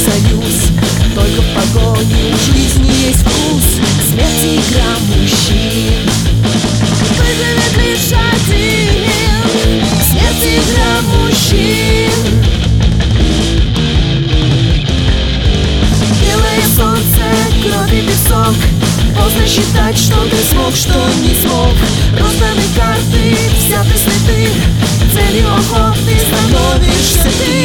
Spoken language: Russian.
союз. Только в погоне у жизни есть вкус. Смерть и игра мужчин. Выживет лишь один. Смерть и игра мужчин. Белое солнце, кровь и песок. Поздно считать, что ты смог, что не смог. Розданы карты, взяты следы. Целью охоты становишься ты.